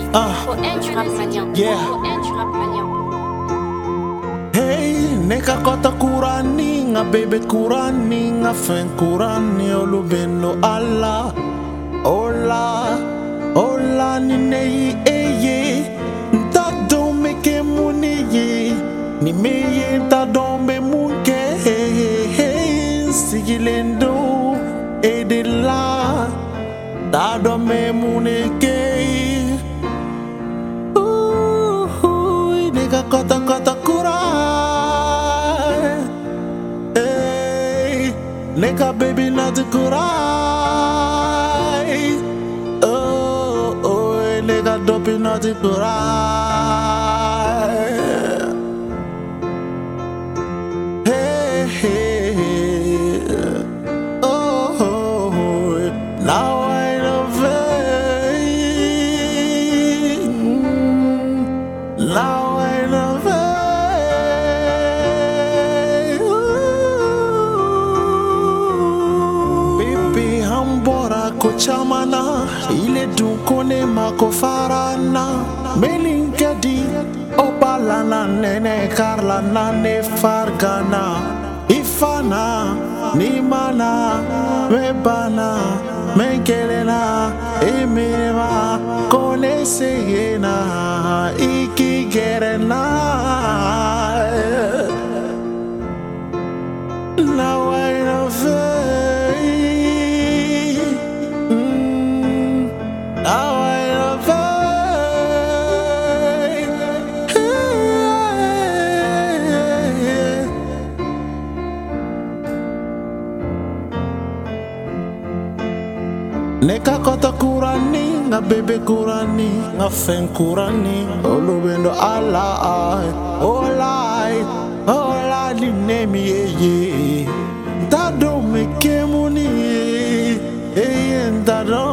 Yeah. Hey, neka kota kurani, nga bebe kurani, nga fen kurani, olubendo Allah. Ola, ola ni nei eye, ta dome ke muni ye, ni meye ta dome munke, sigilendo edela, ta dome muneke. Neka kota kota kurai, hey, neka baby not kurai, oh oh, neka dopi not kurai, hey hey, oh oh, now I love it, now. Chamana ile dunkone makofarana melinkadi obalana nene karlana ne fargana ifana nimana mebana menkelena emirema kone seyena ikigerena. Now I love it. Neka kota kurani, nga bebe kurani, nga fen kurani, olubendo Allah, olai, ola li nemi ye, ta do me kemuni ye, ta do